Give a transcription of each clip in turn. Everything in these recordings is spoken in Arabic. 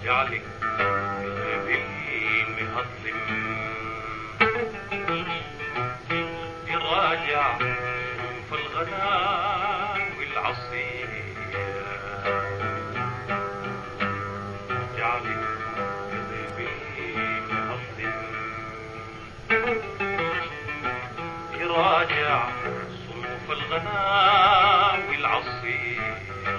جعلك بغيب المهضم يراجع في الغناء والعصير جعلك بغيب المهضم يراجع صنوف الغناء والعصير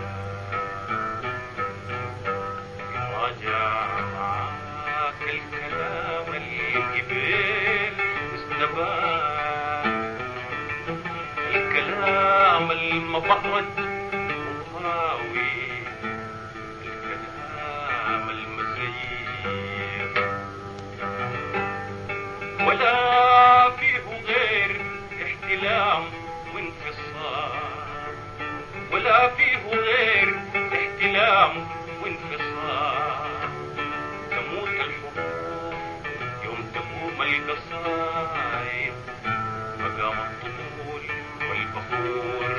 يراجع معاك الكلام الجبال استبان الكلام المبرد وخاوي الكلام المزير ولا فيه غير احتلام وانفصال ولا فيه غير احتلام وانفصال تموت الحروف يوم تقوم القصايد مقام الطفول والبخور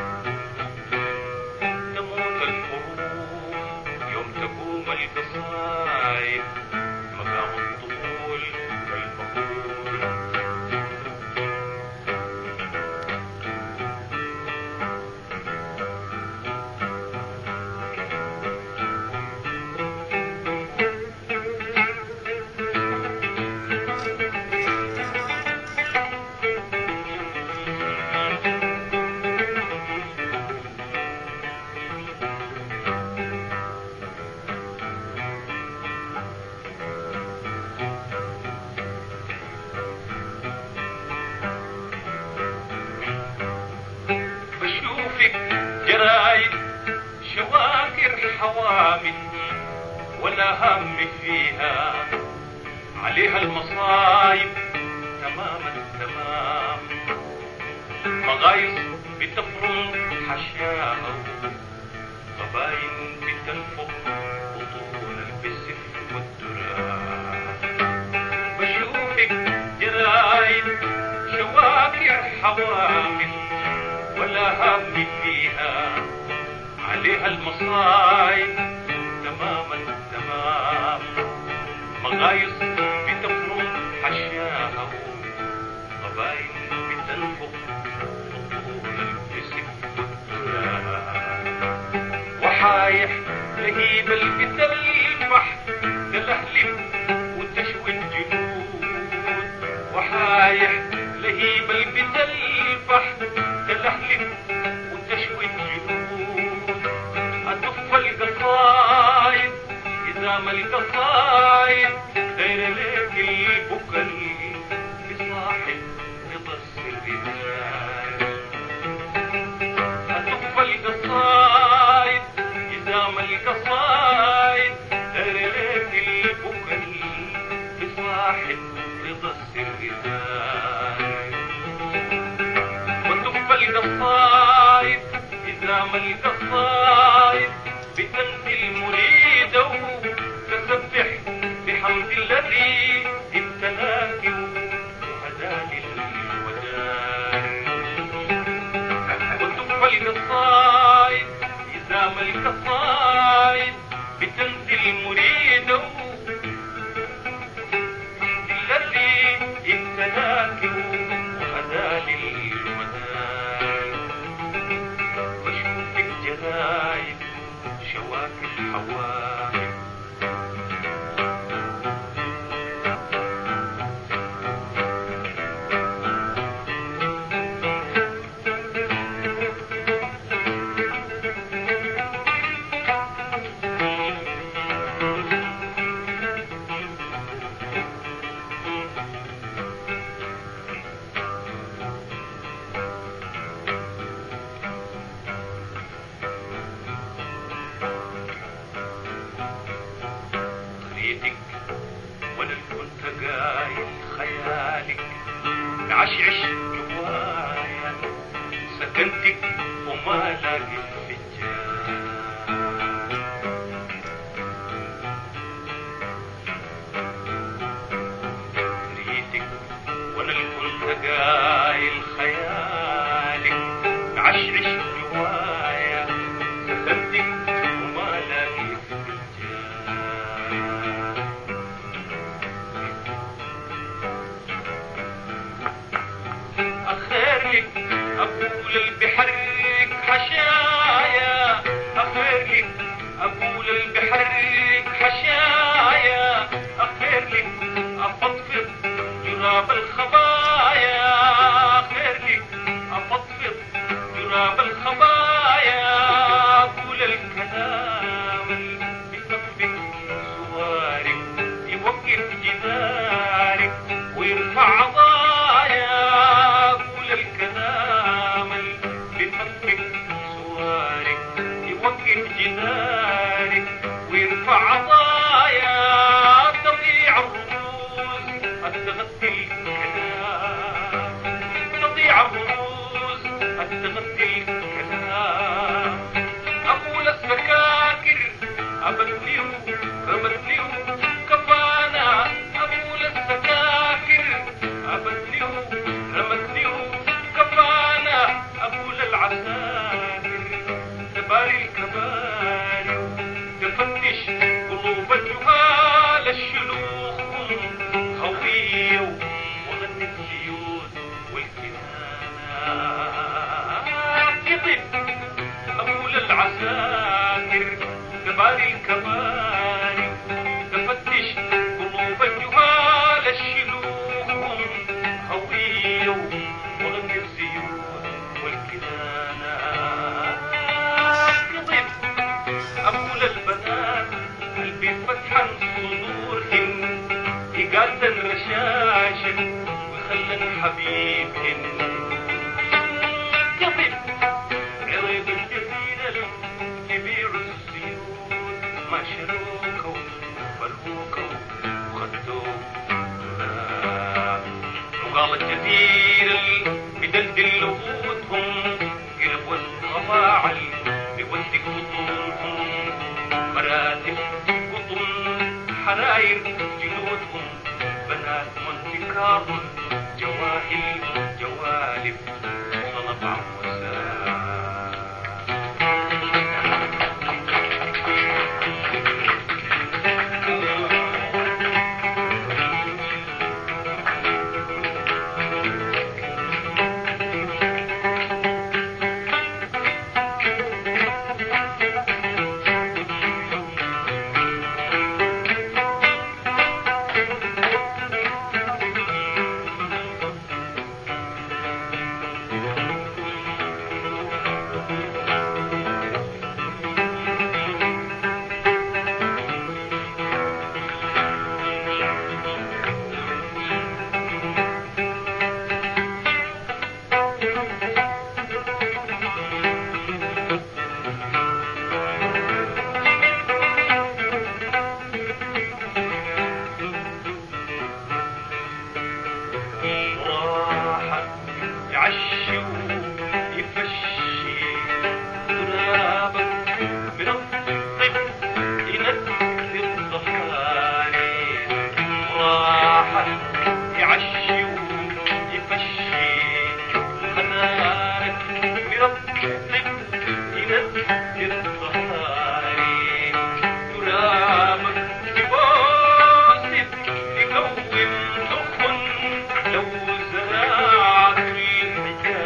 تموت الحروف يوم تقوم القصايد مقام الطفول والبخور جرايد شواكر حوامل ولا هم فيها عليها المصايب تمام التمام مغايص بتفرم حشاها قباين بتنفخ بطول البسف والدراع بشوفك جرايد شواكر حوامل ولا هم فيها عليها المصايب تماما تمام مغايص بتفرم حشاها قباين بتنفخ بطول الجسم وحايح لهيب البتلفح تلهلب وتشوي الجلود وحايح لهيب البتلفح تلهلب وتشوي الجلود أدف القصايد إذا ما القصايد داير لك البكل بصاحب رضا السردان أدف القصايد إذا ما القصايد داير لك البكل بصاحب رضا السردان القصايد إذا ما القصايد بتنزل مريدة وتسبح بحمد الذي ابتلاك وهداني الوداع وتبقى القصايد إذا ما القصايد بتنزل مريدة الذي ابتلاك وهداني جرايد شواكر حوامل وانا كنت قايل خيالك عشعش جوايا سكنتك وما لاقي فنجان ريتك وانا كنت قايل خيالك عشعش جوايا سكنتك وما لاقي فنجان لك أقول البحرك حشايا أخير لك أقول البحرك حشايا أخير لك أفضفض جراب الخبايا أخير لك أفضفض جراب الخبايا أقول الكلام اللي بفضفض سوارك يوقف جدارك ويرفع عضايا أقول الكلام اللي بفضفض سوارك يوقف جدارك ويرفع عضايا تضيع الرموز أتغطي الكلام تضيع الرموز أتغطي الكلام أقول السكاكر أبدليو رمتليو كفانا أقول السكاكر أبدليو رمتليو كفانا أقول العساكر تباري الكباري تفتش قلوب الجهال الشلوخ خويه وغني السيود والكنانة كذب أقول العساكر تباري الكباري تفتش قلوب الجهال الشلوخ خويه وغني السيود والكنانة كذب أقول البنات قلبي فتحا صدورهن إقالة رشاشة وخلن حبيبهن كذب عريض الجزيرة يبيعوا الزيوت ما شروكوا وفروكوا وخدوا وقال الجزيرة بدلدل لغوتهم قربوا الطباعل بودك بطونهم مراتب بطون حراير جنودهم بنات مونتي كارلو جواهل جوالب صلب عموسان يعشي ويفشي ترابك من الطب ينزل الضحاني راحت يعشي ويفشي خنارك من الطب ينزل الضحاني ترابك يبوسك يقوم دخن لو زرعت الحجاب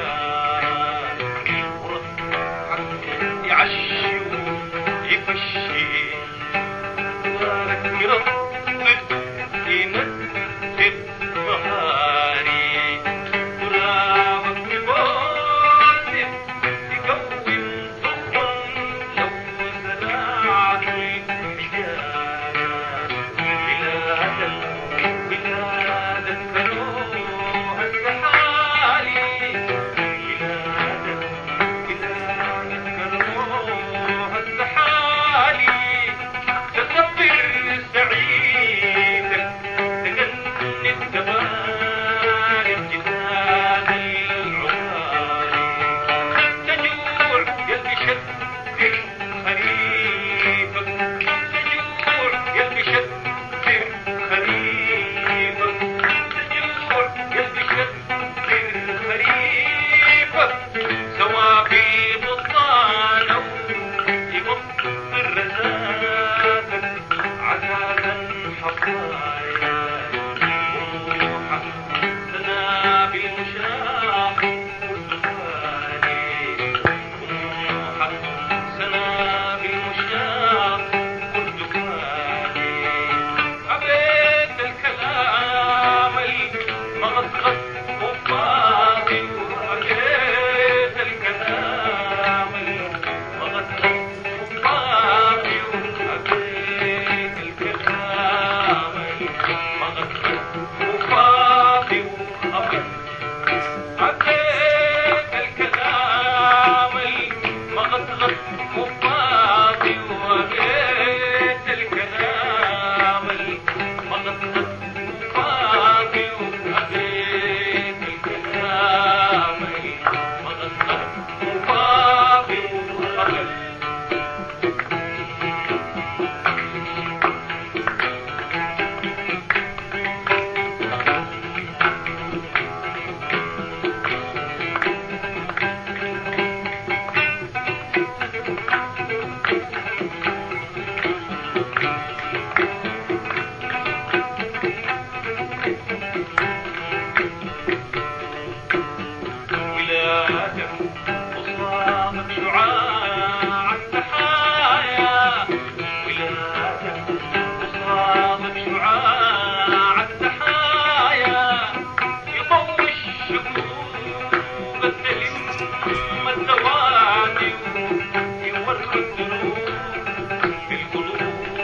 الشكوك تلم الزوادي يورد الذنوب في القلوب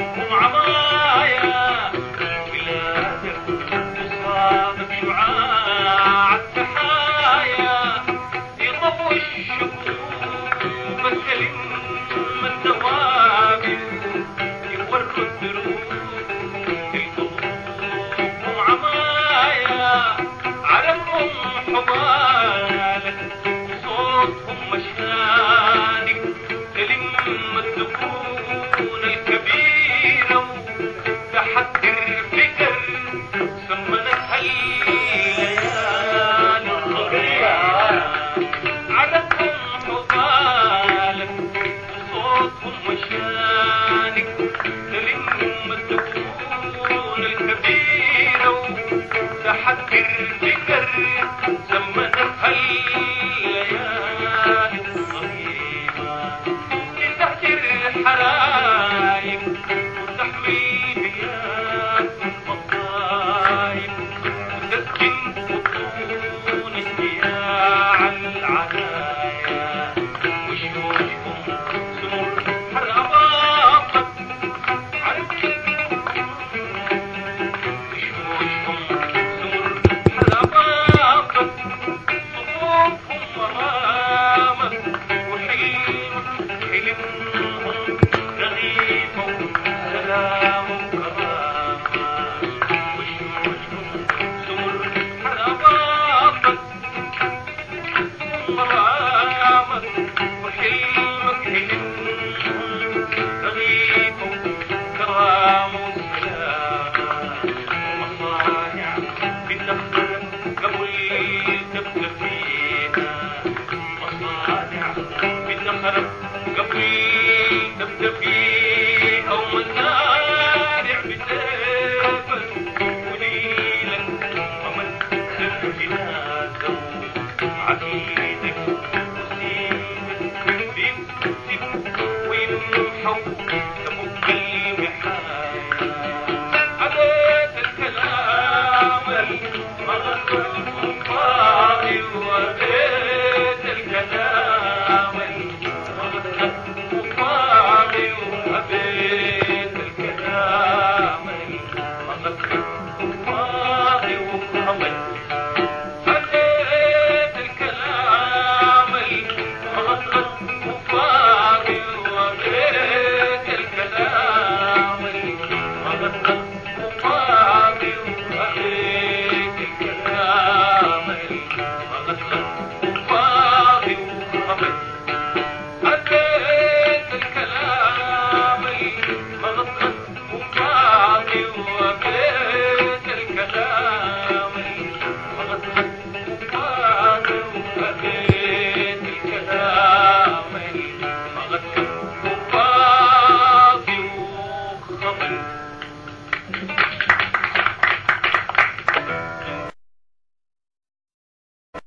ومعمايا بلادك تصادف شعاع التحايا يطفو الشكوك تلم الزوادي يورد الذنوب في القلوب ومعمايا علمهم حبالك وصوتهم مشانك تلم الدفون الكبيرة وتحكر فكر سمنتها الليالي الصغيرة علمهم حبالك وصوتهم مشانك تلم الدفون الكبيرة وتحكر فكر